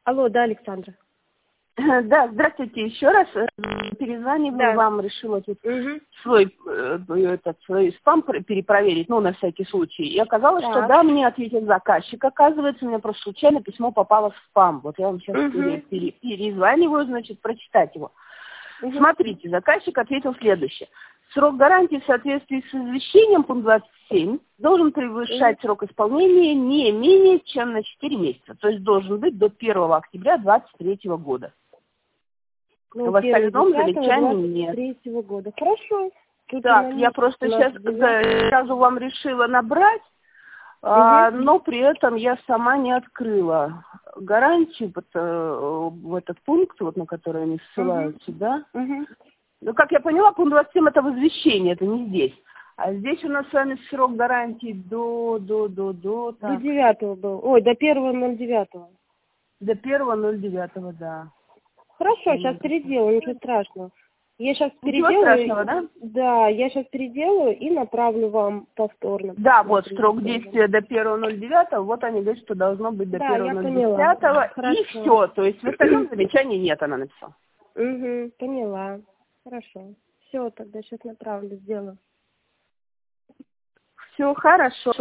Алло, да, Александра. Да, здравствуйте еще раз. Перезваниваю Да. вам, решила тут Угу. свой спам перепроверить, ну, на всякий случай. И оказалось, что Так. да, мне ответил заказчик. Оказывается, у меня просто случайно письмо попало в спам. Вот я вам сейчас Угу. перезваниваю, значит, прочитать его. Угу. Смотрите, заказчик ответил следующее. Срок гарантии в соответствии с извещением, пункт 27, должен превышать срок исполнения не менее чем на 4 месяца. То есть должен быть до 1 октября 2023 года. Ну, В остальном замечаний нет. 23-го года. Хорошо. Тут Так, я просто сейчас сразу вам решила набрать, но при этом я сама не открыла гарантию в этот пункт, вот на который они ссылаются, да? Ну, как я поняла, пункт 27 это возвещение, это не здесь. А здесь у нас с вами срок гарантии до 9-го был. Ой, до 1.09. До 1.09, да. Хорошо, сейчас переделаю, ничего страшного. Я сейчас Ничего переделаю. страшного, да? Да, я сейчас переделаю и направлю вам повторно. Да, вот срок действия до 1.09, вот они говорят, что должно быть до 1.09, и все. То есть в остальном замечаний нет, она написала. Угу, поняла. Хорошо. Все, тогда сейчас направлю, сделаю. Все хорошо.